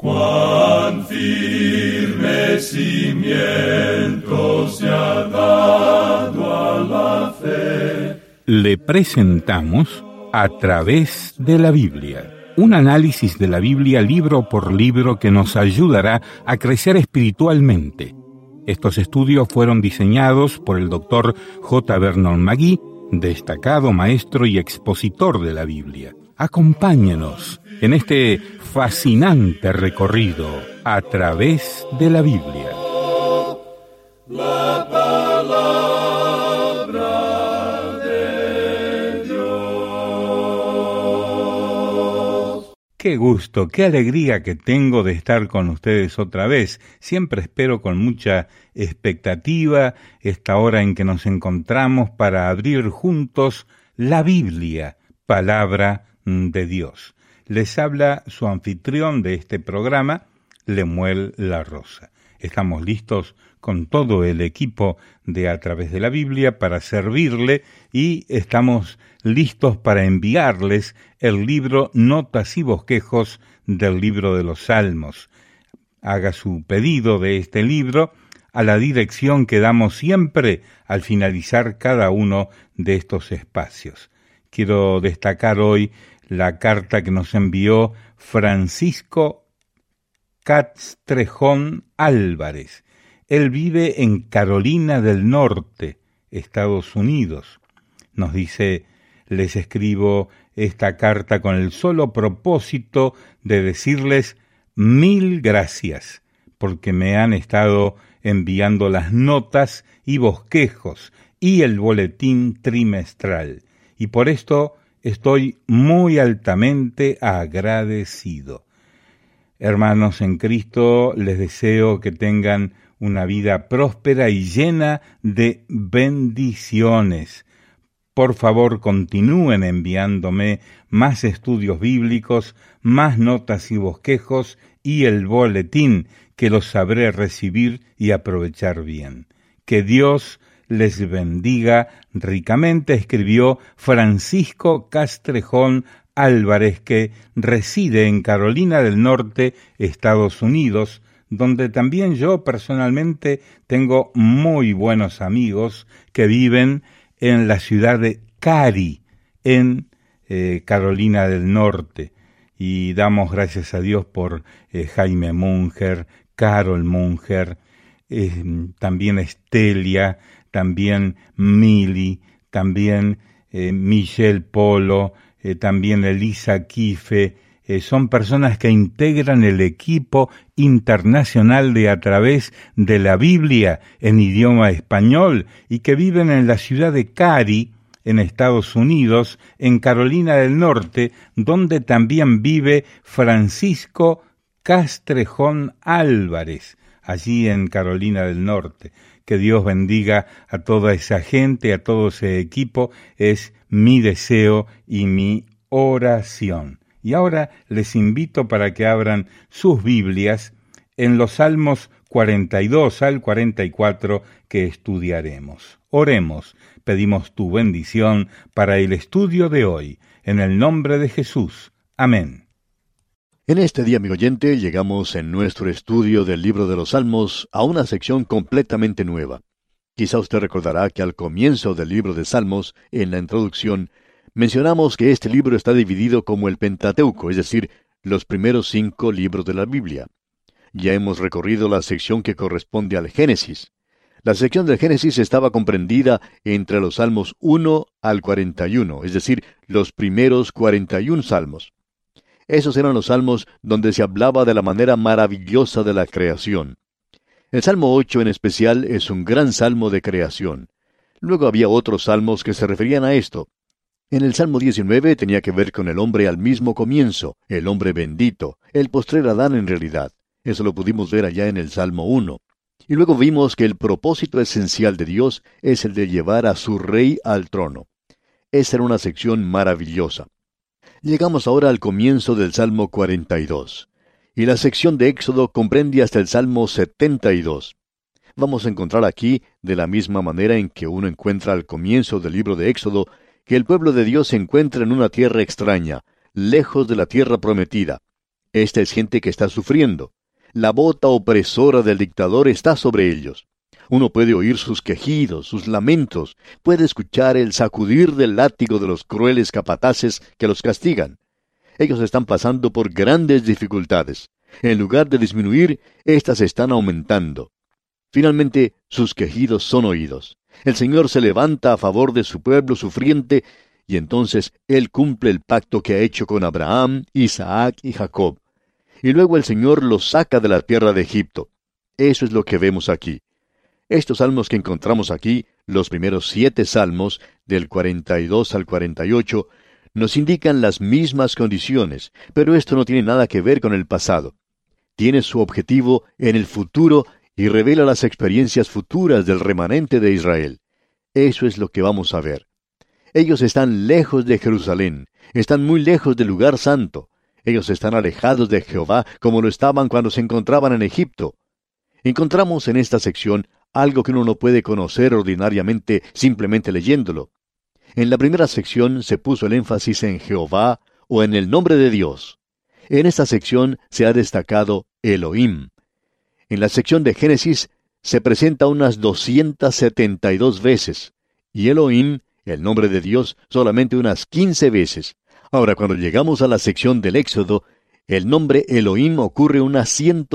Cuán firme cimiento se ha dado a la fe. Le presentamos A través de la Biblia, un análisis de la Biblia libro por libro que nos ayudará a crecer espiritualmente. Estos estudios fueron diseñados por el Dr. J. Vernon McGee, destacado maestro y expositor de la Biblia. Acompáñenos en este fascinante recorrido a través de la Biblia. La palabra de Dios. Qué gusto, qué alegría que tengo de estar con ustedes otra vez. Siempre espero con mucha expectativa esta hora en que nos encontramos para abrir juntos la Biblia, palabra de Dios. Les habla su anfitrión de este programa, Lemuel La Rosa. Estamos listos con todo el equipo de A Través de la Biblia para servirle y estamos listos para enviarles el libro Notas y Bosquejos del libro de los Salmos. Haga su pedido de este libro a la dirección que damos siempre al finalizar cada uno de estos espacios. Quiero destacar hoy la carta que nos envió Francisco Castrejón Álvarez. Él vive en Carolina del Norte, Estados Unidos. Nos dice: les escribo esta carta con el solo propósito de decirles 1000 gracias, porque me han estado enviando las notas y bosquejos y el boletín trimestral, y por esto estoy muy altamente agradecido. Hermanos en Cristo, les deseo que tengan una vida próspera y llena de bendiciones. Por favor, continúen enviándome más estudios bíblicos, más notas y bosquejos y el boletín, que los sabré recibir y aprovechar bien. Que Dios les bendiga ricamente, escribió Francisco Castrejón Álvarez, que reside en Carolina del Norte, Estados Unidos, donde también yo personalmente tengo muy buenos amigos que viven en la ciudad de Cary, en Carolina del Norte. Y damos gracias a Dios por Jaime Munger, Carol Munger, también Estelia, también Mili, también Michelle Polo, también Elisa Kife. Son personas que integran el equipo internacional de A Través de la Biblia en idioma español y que viven en la ciudad de Cary, en Estados Unidos, en Carolina del Norte, donde también vive Francisco Castrejón Álvarez, allí en Carolina del Norte. Que Dios bendiga a toda esa gente, a todo ese equipo, es mi deseo y mi oración. Y ahora les invito para que abran sus Biblias en los Salmos 42 al 44 que estudiaremos. Oremos, pedimos tu bendición para el estudio de hoy, en el nombre de Jesús. Amén. En este día, amigo oyente, llegamos en nuestro estudio del libro de los Salmos a una sección completamente nueva. Quizá usted recordará que al comienzo del libro de Salmos, en la introducción, mencionamos que este libro está dividido como el Pentateuco, es decir, los primeros 5 libros de la Biblia. Ya hemos recorrido la sección que corresponde al Génesis. La sección del Génesis estaba comprendida entre los Salmos 1 al 41, es decir, los primeros 41 salmos. Esos eran los salmos donde se hablaba de la manera maravillosa de la creación. El Salmo 8 en especial es un gran salmo de creación. Luego había otros salmos que se referían a esto. En el Salmo 19 tenía que ver con el hombre al mismo comienzo, el hombre bendito, el postrer Adán en realidad. Eso lo pudimos ver allá en el Salmo 1. Y luego vimos que el propósito esencial de Dios es el de llevar a su rey al trono. Esa era una sección maravillosa. Llegamos ahora al comienzo del Salmo 42. Y la sección de Éxodo comprende hasta el Salmo 72. Vamos a encontrar aquí, de la misma manera en que uno encuentra al comienzo del libro de Éxodo, que el pueblo de Dios se encuentra en una tierra extraña, lejos de la tierra prometida. Esta es gente que está sufriendo. La bota opresora del dictador está sobre ellos. Uno puede oír sus quejidos, sus lamentos, puede escuchar el sacudir del látigo de los crueles capataces que los castigan. Ellos están pasando por grandes dificultades. En lugar de disminuir, éstas están aumentando. Finalmente, sus quejidos son oídos. El Señor se levanta a favor de su pueblo sufriente, y entonces Él cumple el pacto que ha hecho con Abraham, Isaac y Jacob. Y luego el Señor los saca de la tierra de Egipto. Eso es lo que vemos aquí. Estos salmos que encontramos aquí, los primeros 7 salmos, del 42 al 48, nos indican las mismas condiciones, pero esto no tiene nada que ver con el pasado. Tiene su objetivo en el futuro y revela las experiencias futuras del remanente de Israel. Eso es lo que vamos a ver. Ellos están lejos de Jerusalén, están muy lejos del lugar santo. Ellos están alejados de Jehová como lo estaban cuando se encontraban en Egipto. Encontramos en esta sección algo que uno no puede conocer ordinariamente simplemente leyéndolo. En la primera sección se puso el énfasis en Jehová o en el nombre de Dios. En esta sección se ha destacado Elohim. En la sección de Génesis se presenta unas 272 veces, y Elohim, el nombre de Dios, solamente unas 15 veces. Ahora, cuando llegamos a la sección del Éxodo, el nombre Elohim ocurre unas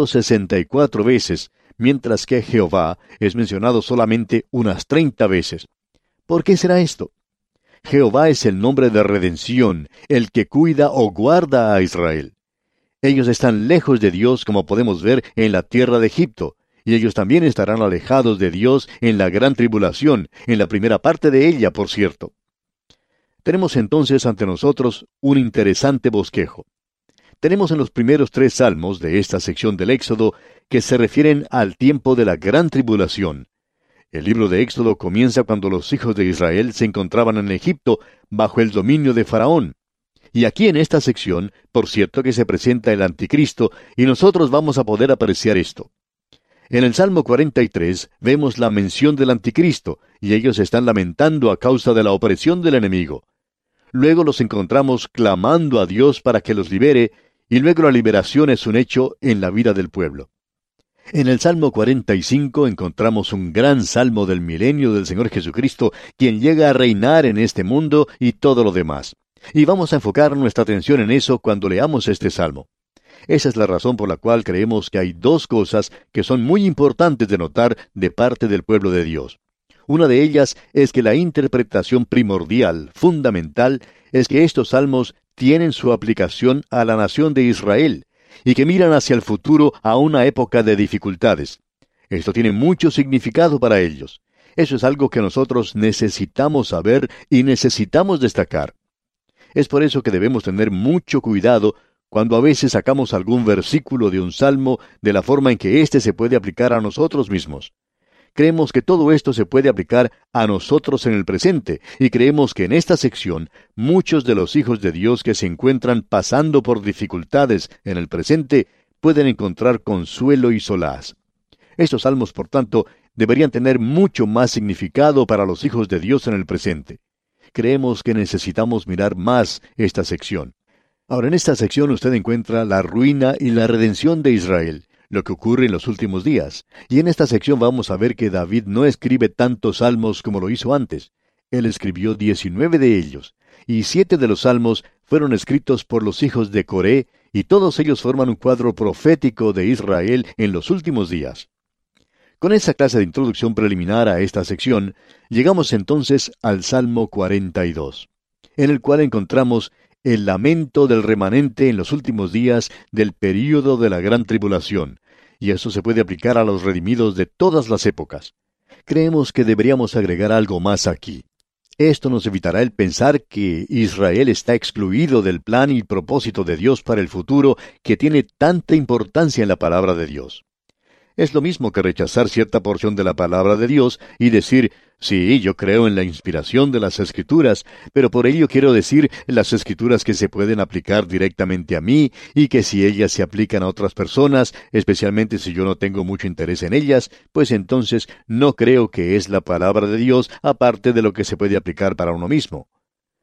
164 veces, mientras que Jehová es mencionado solamente unas 30 veces. ¿Por qué será esto? Jehová es el nombre de redención, el que cuida o guarda a Israel. Ellos están lejos de Dios, como podemos ver en la tierra de Egipto, y ellos también estarán alejados de Dios en la gran tribulación, en la primera parte de ella, por cierto. Tenemos entonces ante nosotros un interesante bosquejo. Tenemos en los primeros 3 salmos de esta sección del Éxodo que se refieren al tiempo de la gran tribulación. El libro de Éxodo comienza cuando los hijos de Israel se encontraban en Egipto bajo el dominio de Faraón. Y aquí en esta sección, por cierto que se presenta el anticristo, y nosotros vamos a poder apreciar esto. En el Salmo 43 vemos la mención del anticristo, y ellos están lamentando a causa de la opresión del enemigo. Luego los encontramos clamando a Dios para que los libere, y luego la liberación es un hecho en la vida del pueblo. En el Salmo 45 encontramos un gran salmo del milenio del Señor Jesucristo, quien llega a reinar en este mundo y todo lo demás. Y vamos a enfocar nuestra atención en eso cuando leamos este salmo. Esa es la razón por la cual creemos que hay 2 cosas que son muy importantes de notar de parte del pueblo de Dios. Una de ellas es que la interpretación primordial, fundamental, es que estos salmos tienen su aplicación a la nación de Israel, y que miran hacia el futuro a una época de dificultades. Esto tiene mucho significado para ellos. Eso es algo que nosotros necesitamos saber y necesitamos destacar. Es por eso que debemos tener mucho cuidado cuando a veces sacamos algún versículo de un salmo de la forma en que éste se puede aplicar a nosotros mismos. Creemos que todo esto se puede aplicar a nosotros en el presente, y creemos que en esta sección muchos de los hijos de Dios que se encuentran pasando por dificultades en el presente pueden encontrar consuelo y solaz. Estos salmos, por tanto, deberían tener mucho más significado para los hijos de Dios en el presente. Creemos que necesitamos mirar más esta sección. Ahora, en esta sección usted encuentra la ruina y la redención de Israel, lo que ocurre en los últimos días. Y en esta sección vamos a ver que David no escribe tantos salmos como lo hizo antes. Él escribió 19 de ellos, y 7 de los salmos fueron escritos por los hijos de Coré, y todos ellos forman un cuadro profético de Israel en los últimos días. Con esa clase de introducción preliminar a esta sección, llegamos entonces al Salmo 42, en el cual encontramos el lamento del remanente en los últimos días del período de la gran tribulación, y eso se puede aplicar a los redimidos de todas las épocas. Creemos que deberíamos agregar algo más aquí. Esto nos evitará el pensar que Israel está excluido del plan y propósito de Dios para el futuro que tiene tanta importancia en la palabra de Dios. Es lo mismo que rechazar cierta porción de la palabra de Dios y decir, sí, yo creo en la inspiración de las Escrituras, pero por ello quiero decir las Escrituras que se pueden aplicar directamente a mí y que si ellas se aplican a otras personas, especialmente si yo no tengo mucho interés en ellas, pues entonces no creo que es la palabra de Dios aparte de lo que se puede aplicar para uno mismo.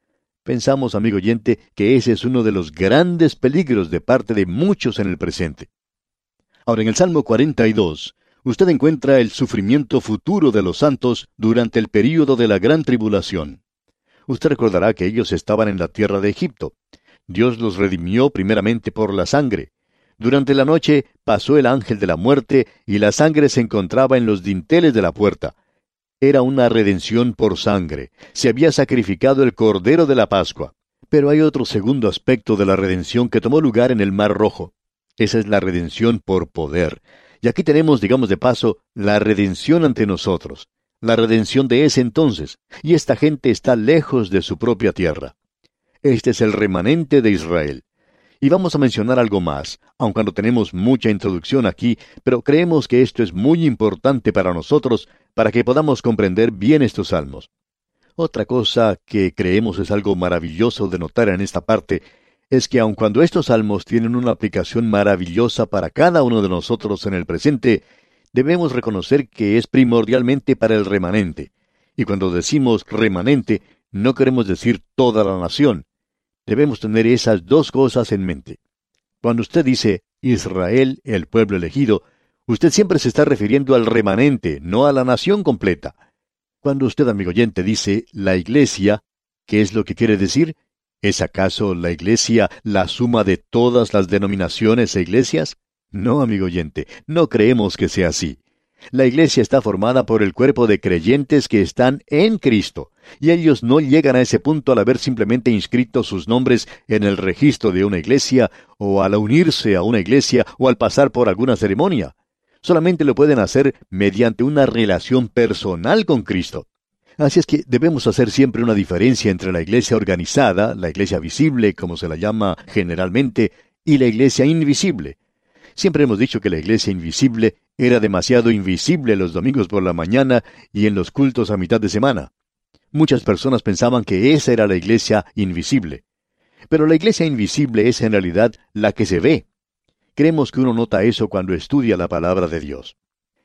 Pensamos, amigo oyente, que ese es uno de los grandes peligros de parte de muchos en el presente. Ahora, en el Salmo 42, usted encuentra el sufrimiento futuro de los santos durante el período de la gran tribulación. Usted recordará que ellos estaban en la tierra de Egipto. Dios los redimió primeramente por la sangre. Durante la noche pasó el ángel de la muerte y la sangre se encontraba en los dinteles de la puerta. Era una redención por sangre. Se había sacrificado el Cordero de la Pascua. Pero hay otro segundo aspecto de la redención que tomó lugar en el Mar Rojo. Esa es la redención por poder. Y aquí tenemos, digamos de paso, la redención ante nosotros. La redención de ese entonces. Y esta gente está lejos de su propia tierra. Este es el remanente de Israel. Y vamos a mencionar algo más, aunque no tenemos mucha introducción aquí, pero creemos que esto es muy importante para nosotros, para que podamos comprender bien estos salmos. Otra cosa que creemos es algo maravilloso de notar en esta parte, es que aun cuando estos salmos tienen una aplicación maravillosa para cada uno de nosotros en el presente, debemos reconocer que es primordialmente para el remanente. Y cuando decimos remanente, no queremos decir toda la nación. Debemos tener esas dos cosas en mente. Cuando usted dice Israel, el pueblo elegido, usted siempre se está refiriendo al remanente, no a la nación completa. Cuando usted, amigo oyente, dice la iglesia, ¿qué es lo que quiere decir? ¿Es acaso la iglesia la suma de todas las denominaciones e iglesias? No, amigo oyente, no creemos que sea así. La iglesia está formada por el cuerpo de creyentes que están en Cristo, y ellos no llegan a ese punto al haber simplemente inscrito sus nombres en el registro de una iglesia, o al unirse a una iglesia, o al pasar por alguna ceremonia. Solamente lo pueden hacer mediante una relación personal con Cristo. Así es que debemos hacer siempre una diferencia entre la iglesia organizada, la iglesia visible, como se la llama generalmente, y la iglesia invisible. Siempre hemos dicho que la iglesia invisible era demasiado invisible los domingos por la mañana y en los cultos a mitad de semana. Muchas personas pensaban que esa era la iglesia invisible. Pero la iglesia invisible es en realidad la que se ve. Creemos que uno nota eso cuando estudia la palabra de Dios.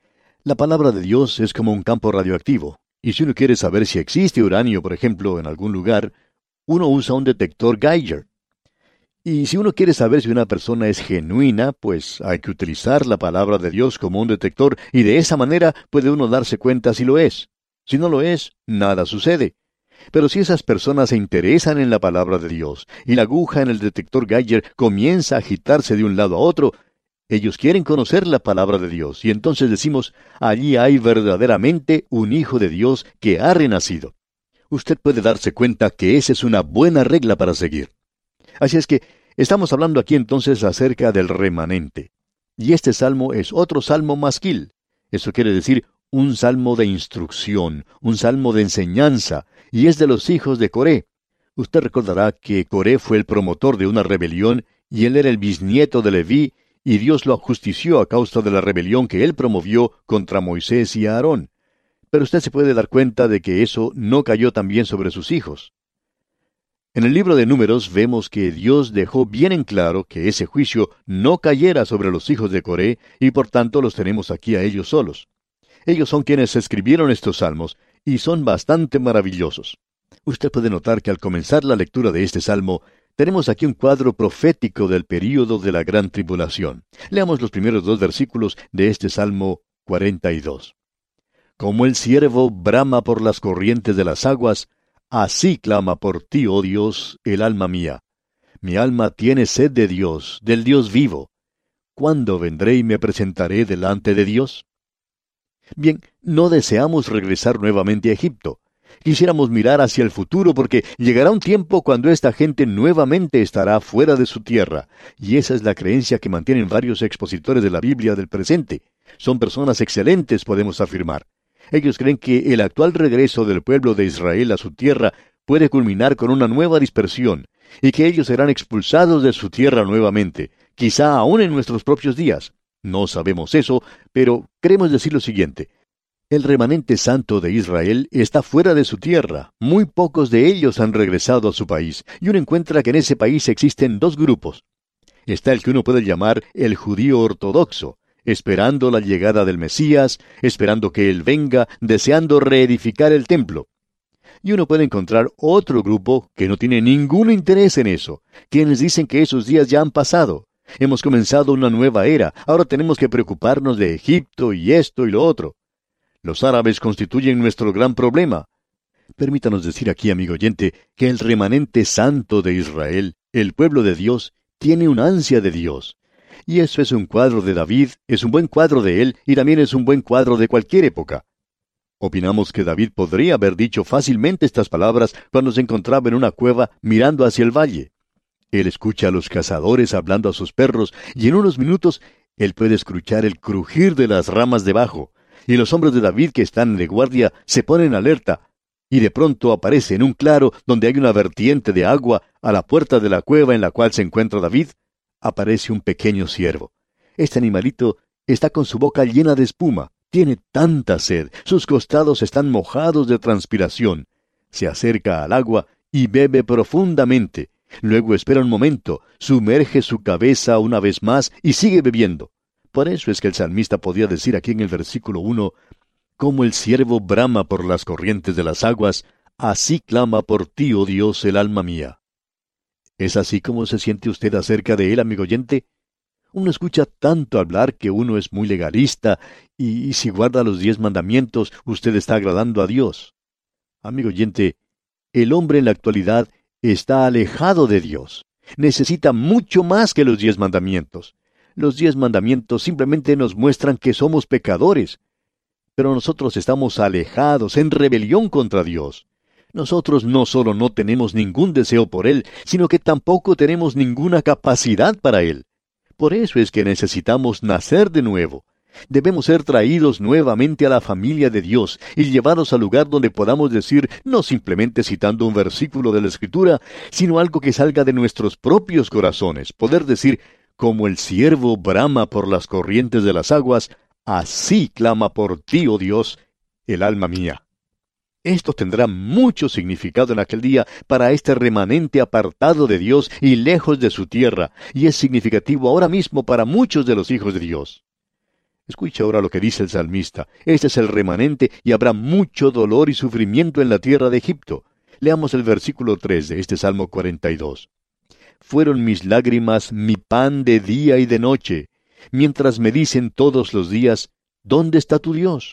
La palabra de Dios es como un campo radioactivo, y si uno quiere saber si existe uranio, por ejemplo, en algún lugar, uno usa un detector Geiger. Y si uno quiere saber si una persona es genuina, pues hay que utilizar la palabra de Dios como un detector, y de esa manera puede uno darse cuenta si lo es. Si no lo es, nada sucede. Pero si esas personas se interesan en la palabra de Dios, y la aguja en el detector Geiger comienza a agitarse de un lado a otro, ellos quieren conocer la palabra de Dios, y entonces decimos, allí hay verdaderamente un hijo de Dios que ha renacido. Usted puede darse cuenta que esa es una buena regla para seguir. Así es que estamos hablando aquí entonces acerca del remanente. Y este salmo es otro salmo masquil. Eso quiere decir un salmo de instrucción, un salmo de enseñanza, y es de los hijos de Coré. Usted recordará que Coré fue el promotor de una rebelión, y él era el bisnieto de Leví, y Dios lo ajustició a causa de la rebelión que él promovió contra Moisés y Aarón. Pero usted se puede dar cuenta de que eso no cayó también sobre sus hijos. En el libro de Números vemos que Dios dejó bien en claro que ese juicio no cayera sobre los hijos de Coré, y por tanto los tenemos aquí a ellos solos. Ellos son quienes escribieron estos salmos, y son bastante maravillosos. Usted puede notar que al comenzar la lectura de este salmo, tenemos aquí un cuadro profético del período de la gran tribulación. Leamos los primeros 2 versículos de este Salmo 42. Como el ciervo brama por las corrientes de las aguas, así clama por ti, oh Dios, el alma mía. Mi alma tiene sed de Dios, del Dios vivo. ¿Cuándo vendré y me presentaré delante de Dios? Bien, no deseamos regresar nuevamente a Egipto. Quisiéramos mirar hacia el futuro porque llegará un tiempo cuando esta gente nuevamente estará fuera de su tierra, y esa es la creencia que mantienen varios expositores de la Biblia del presente. Son personas excelentes, podemos afirmar. Ellos creen que el actual regreso del pueblo de Israel a su tierra puede culminar con una nueva dispersión, y que ellos serán expulsados de su tierra nuevamente, quizá aún en nuestros propios días. No sabemos eso, pero queremos decir lo siguiente. El remanente santo de Israel está fuera de su tierra. Muy pocos de ellos han regresado a su país, y uno encuentra que en ese país existen 2 grupos. Está el que uno puede llamar el judío ortodoxo, esperando la llegada del Mesías, esperando que Él venga, deseando reedificar el templo. Y uno puede encontrar otro grupo que no tiene ningún interés en eso, quienes dicen que esos días ya han pasado. Hemos comenzado una nueva era, ahora tenemos que preocuparnos de Egipto y esto y lo otro. Los árabes constituyen nuestro gran problema. Permítanos decir aquí, amigo oyente, que el remanente santo de Israel, el pueblo de Dios, tiene un ansia de Dios. Y eso es un cuadro de David, es un buen cuadro de él, y también es un buen cuadro de cualquier época. Opinamos que David podría haber dicho fácilmente estas palabras cuando se encontraba en una cueva mirando hacia el valle. Él escucha a los cazadores hablando a sus perros, y en unos minutos él puede escuchar el crujir de las ramas debajo, y los hombres de David que están de guardia se ponen alerta, y de pronto aparece en un claro donde hay una vertiente de agua a la puerta de la cueva en la cual se encuentra David, aparece un pequeño ciervo. Este animalito está con su boca llena de espuma, tiene tanta sed, sus costados están mojados de transpiración. Se acerca al agua y bebe profundamente. Luego espera un momento, sumerge su cabeza una vez más y sigue bebiendo. Por eso es que el salmista podía decir aquí en el versículo 1, como el ciervo brama por las corrientes de las aguas, así clama por ti, oh Dios, el alma mía. ¿Es así como se siente usted acerca de él, amigo oyente? Uno escucha tanto hablar que uno es muy legalista, y si guarda los 10 mandamientos, usted está agradando a Dios. Amigo oyente, el hombre en la actualidad está alejado de Dios. Necesita mucho más que los 10 mandamientos. Los 10 mandamientos simplemente nos muestran que somos pecadores. Pero nosotros estamos alejados, en rebelión contra Dios. Nosotros no solo no tenemos ningún deseo por Él, sino que tampoco tenemos ninguna capacidad para Él. Por eso es que necesitamos nacer de nuevo. Debemos ser traídos nuevamente a la familia de Dios y llevados al lugar donde podamos decir, no simplemente citando un versículo de la Escritura, sino algo que salga de nuestros propios corazones. Poder decir, como el ciervo brama por las corrientes de las aguas, así clama por ti, oh Dios, el alma mía. Esto tendrá mucho significado en aquel día para este remanente apartado de Dios y lejos de su tierra, y es significativo ahora mismo para muchos de los hijos de Dios. Escucha ahora lo que dice el salmista. Este es el remanente y habrá mucho dolor y sufrimiento en la tierra de Egipto. Leamos el versículo 3 de este Salmo 42. Fueron mis lágrimas mi pan de día y de noche, mientras me dicen todos los días, ¿dónde está tu Dios?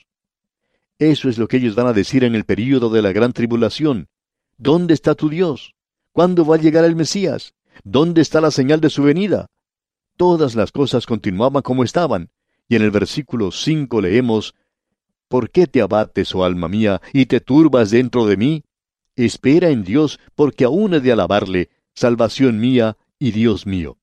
Eso es lo que ellos van a decir en el período de la gran tribulación. ¿Dónde está tu Dios? ¿Cuándo va a llegar el Mesías? ¿Dónde está la señal de su venida? Todas las cosas continuaban como estaban. Y en el versículo 5 leemos, ¿por qué te abates, oh alma mía, y te turbas dentro de mí? Espera en Dios, porque aún he de alabarle, salvación mía y Dios mío.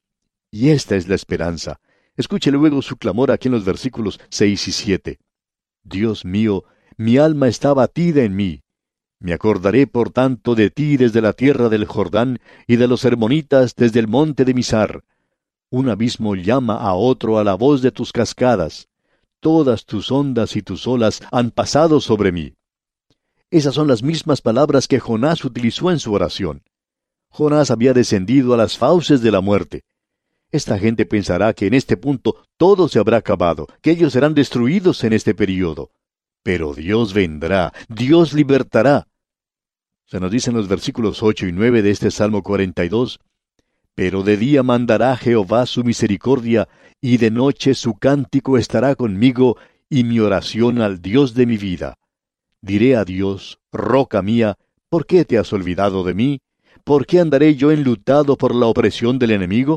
Y esta es la esperanza. Escuche luego su clamor aquí en los versículos 6 y 7. Dios mío, mi alma está batida en mí. Me acordaré por tanto de ti desde la tierra del Jordán y de los hermonitas desde el monte de Mizar. Un abismo llama a otro a la voz de tus cascadas. Todas tus ondas y tus olas han pasado sobre mí. Esas son las mismas palabras que Jonás utilizó en su oración. Jonás había descendido a las fauces de la muerte. Esta gente pensará que en este punto todo se habrá acabado, que ellos serán destruidos en este período. Pero Dios vendrá, Dios libertará. Se nos dice en los versículos 8 y 9 de este Salmo 42, pero de día mandará Jehová su misericordia, y de noche su cántico estará conmigo, y mi oración al Dios de mi vida. Diré a Dios, roca mía, ¿por qué te has olvidado de mí? ¿Por qué andaré yo enlutado por la opresión del enemigo?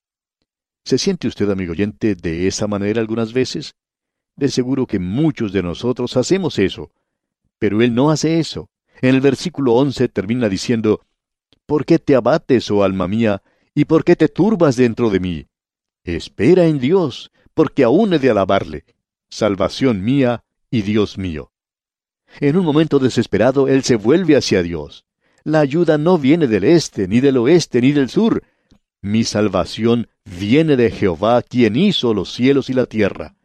¿Se siente usted, amigo oyente, de esa manera algunas veces? De seguro que muchos de nosotros hacemos eso. Pero Él no hace eso. En el versículo 11 termina diciendo, ¿por qué te abates, oh alma mía, y por qué te turbas dentro de mí? Espera en Dios, porque aún he de alabarle, salvación mía y Dios mío. En un momento desesperado, Él se vuelve hacia Dios. La ayuda no viene del este, ni del oeste, ni del sur. Mi salvación viene de Jehová, quien hizo los cielos y la tierra.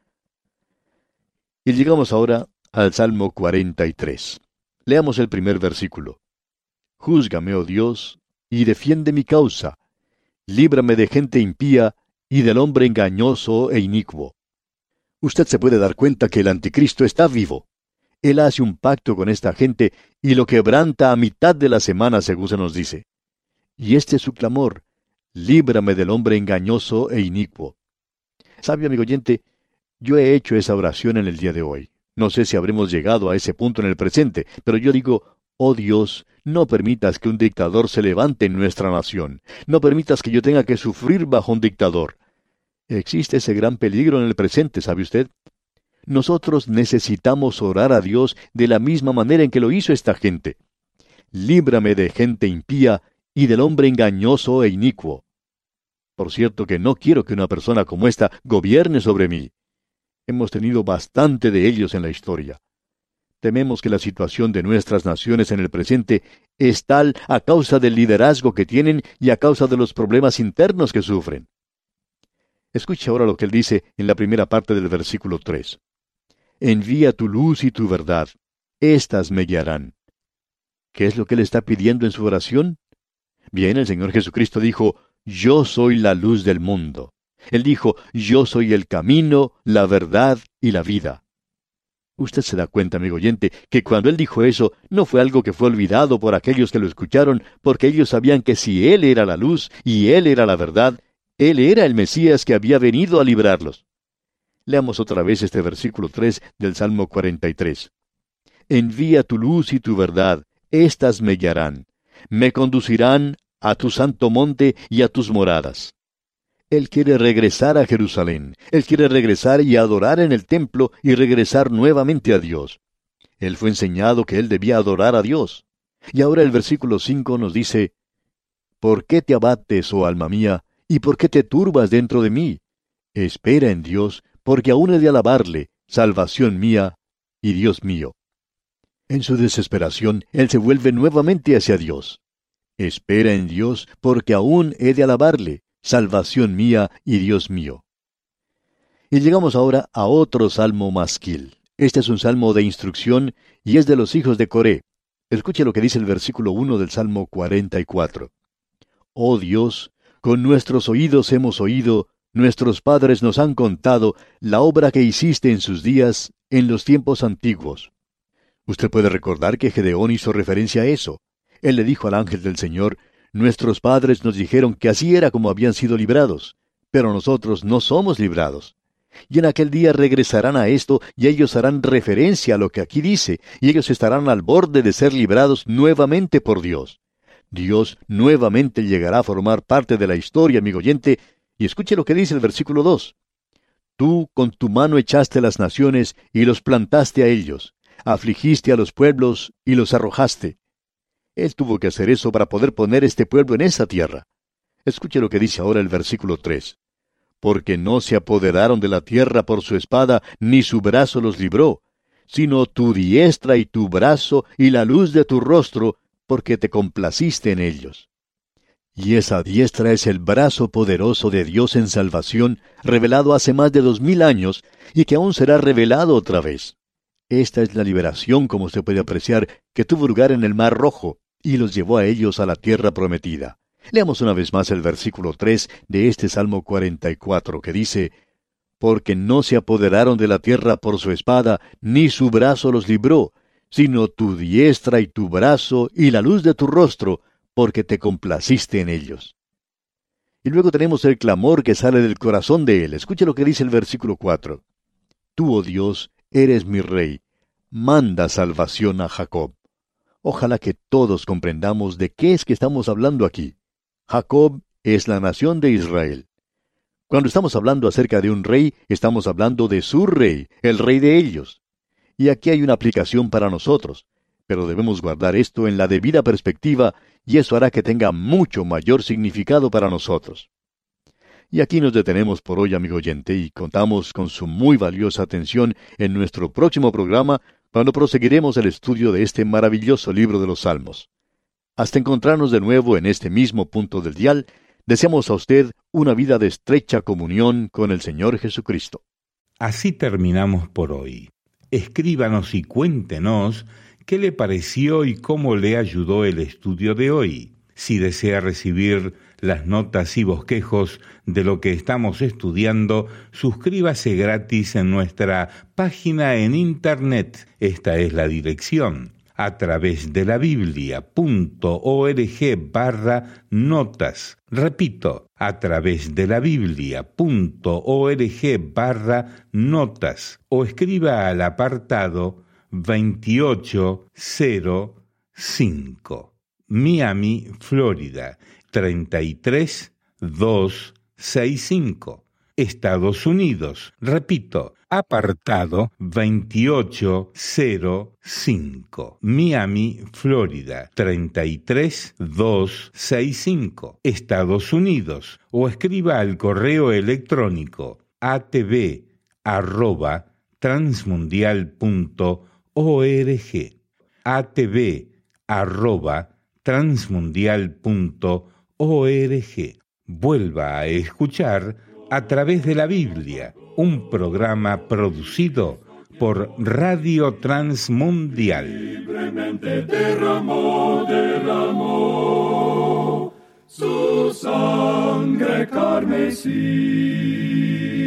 Y llegamos ahora al Salmo 43. Leamos el primer versículo. Júzgame, oh Dios, y defiende mi causa. Líbrame de gente impía y del hombre engañoso e inicuo. Usted se puede dar cuenta que el anticristo está vivo. Él hace un pacto con esta gente y lo quebranta a mitad de la semana, según se nos dice. Y este es su clamor: líbrame del hombre engañoso e inicuo. ¿Sabe, amigo oyente? Yo he hecho esa oración en el día de hoy. No sé si habremos llegado a ese punto en el presente, pero yo digo: oh Dios, no permitas que un dictador se levante en nuestra nación. No permitas que yo tenga que sufrir bajo un dictador. Existe ese gran peligro en el presente, ¿sabe usted? Nosotros necesitamos orar a Dios de la misma manera en que lo hizo esta gente. Líbrame de gente impía y del hombre engañoso e inicuo. Por cierto que no quiero que una persona como esta gobierne sobre mí. Hemos tenido bastante de ellos en la historia. Tememos que la situación de nuestras naciones en el presente es tal a causa del liderazgo que tienen y a causa de los problemas internos que sufren. Escuche ahora lo que él dice en la primera parte del versículo 3. Envía tu luz y tu verdad, éstas me guiarán. ¿Qué es lo que él está pidiendo en su oración? Bien, el Señor Jesucristo dijo: yo soy la luz del mundo. Él dijo: yo soy el camino, la verdad y la vida. Usted se da cuenta, amigo oyente, que cuando él dijo eso, no fue algo que fue olvidado por aquellos que lo escucharon, porque ellos sabían que si él era la luz y él era la verdad, él era el Mesías que había venido a librarlos. Leamos otra vez este versículo 3 del Salmo 43. Envía tu luz y tu verdad, éstas me guiarán. Me conducirán a tu santo monte y a tus moradas. Él quiere regresar a Jerusalén. Él quiere regresar y adorar en el templo y regresar nuevamente a Dios. Él fue enseñado que él debía adorar a Dios. Y ahora el versículo 5 nos dice: ¿por qué te abates, oh alma mía, y por qué te turbas dentro de mí? Espera en Dios, porque aún he de alabarle, salvación mía y Dios mío. En su desesperación, él se vuelve nuevamente hacia Dios. Espera en Dios, porque aún he de alabarle, salvación mía y Dios mío. Y llegamos ahora a otro salmo masquil. Este es un salmo de instrucción y es de los hijos de Coré. Escuche lo que dice el versículo 1 del Salmo 44. Oh Dios, con nuestros oídos hemos oído, nuestros padres nos han contado la obra que hiciste en sus días, en los tiempos antiguos. Usted puede recordar que Gedeón hizo referencia a eso. Él le dijo al ángel del Señor: nuestros padres nos dijeron que así era como habían sido librados, pero nosotros no somos librados. Y en aquel día regresarán a esto, y ellos harán referencia a lo que aquí dice, y ellos estarán al borde de ser librados nuevamente por Dios. Dios nuevamente llegará a formar parte de la historia, amigo oyente, y escuche lo que dice el versículo 2. Tú con tu mano echaste las naciones y los plantaste a ellos, afligiste a los pueblos y los arrojaste. Él tuvo que hacer eso para poder poner este pueblo en esa tierra. Escuche lo que dice ahora el versículo 3. Porque no se apoderaron de la tierra por su espada, ni su brazo los libró, sino tu diestra y tu brazo y la luz de tu rostro, porque te complaciste en ellos. Y esa diestra es el brazo poderoso de Dios en salvación, revelado hace más de 2000 años, y que aún será revelado otra vez. Esta es la liberación, como usted puede apreciar, que tuvo lugar en el Mar Rojo, y los llevó a ellos a la tierra prometida. Leamos una vez más el versículo 3 de este Salmo 44, que dice: porque no se apoderaron de la tierra por su espada, ni su brazo los libró, sino tu diestra y tu brazo y la luz de tu rostro, porque te complaciste en ellos. Y luego tenemos el clamor que sale del corazón de él. Escuche lo que dice el versículo 4. Tú, oh Dios, eres mi rey. Manda salvación a Jacob. Ojalá que todos comprendamos de qué es que estamos hablando aquí. Jacob es la nación de Israel. Cuando estamos hablando acerca de un rey, estamos hablando de su rey, el rey de ellos. Y aquí hay una aplicación para nosotros, pero debemos guardar esto en la debida perspectiva, y eso hará que tenga mucho mayor significado para nosotros. Y aquí nos detenemos por hoy, amigo oyente, y contamos con su muy valiosa atención en nuestro próximo programa, cuando proseguiremos el estudio de este maravilloso libro de los Salmos. Hasta encontrarnos de nuevo en este mismo punto del dial, deseamos a usted una vida de estrecha comunión con el Señor Jesucristo. Así terminamos por hoy. Escríbanos y cuéntenos qué le pareció y cómo le ayudó el estudio de hoy. Si desea recibir las notas y bosquejos de lo que estamos estudiando, suscríbase gratis en nuestra página en internet. Esta es la dirección: a través de la Biblia.org/notas. Repito, a través de la Biblia.org/notas, o escriba al apartado 2805, Miami, Florida 33265, Estados Unidos. Repito, apartado 2805, Miami, Florida 33265, Estados Unidos, o escriba al correo electrónico atv@transmundial.org, atv@transmundial.org. Vuelva a escuchar A través de la Biblia, un programa producido por Radio Transmundial. Libremente derramó su sangre carmesí.